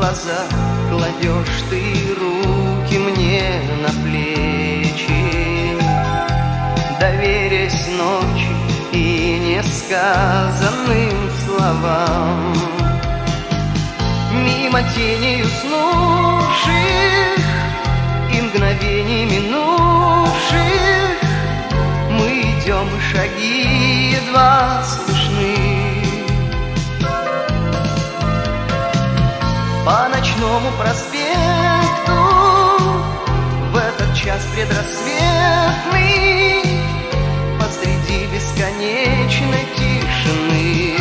глаза кладешь ты руки мне на плечи, доверясь ночи и несказанным словам. Мимо теней уснувших и мгновений минувших мы идем, и шаги едва слышны. По ночному проспекту в этот час предрассветный посреди бесконечной тишины.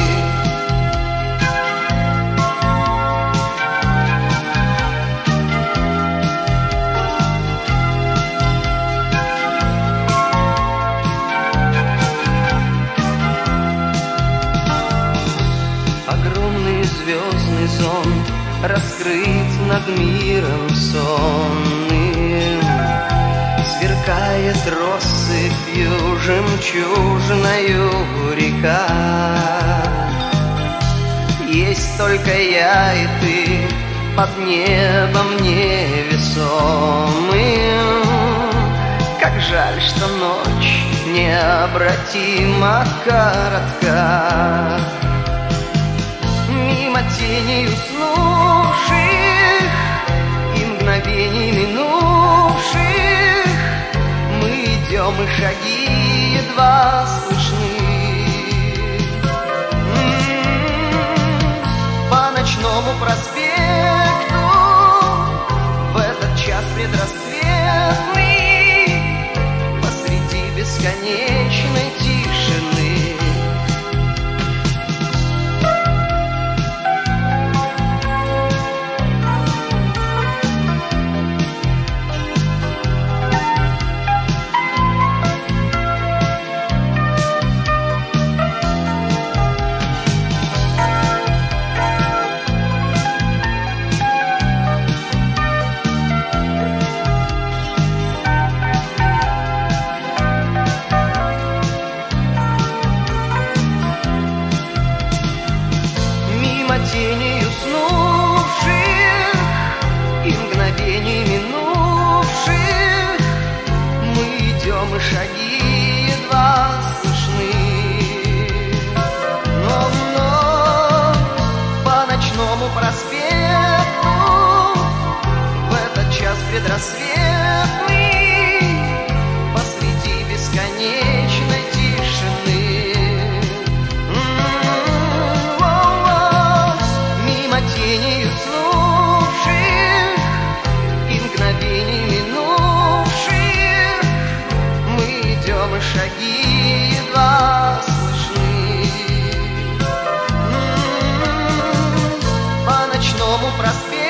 Огромный звездный зонт раскрыт над миром сонным, сверкает россыпью жемчужною река. Есть только я и ты под небом невесомым. Как жаль, что ночь необратимо коротка. Мимо теней уснувших и мгновений минувших мы идем, и шаги едва слышны. По ночному проспекту в этот час предрассветный посреди бесконечной тишины. Теней уснувших и мгновений минувших мы идем, и шаги едва слышны. Но по ночному проспекту в этот час предрассветный посреди бесконечной тишины. Теней уснувших и мгновений минувших мы идем, и шаги едва слышны. По ночному проспекту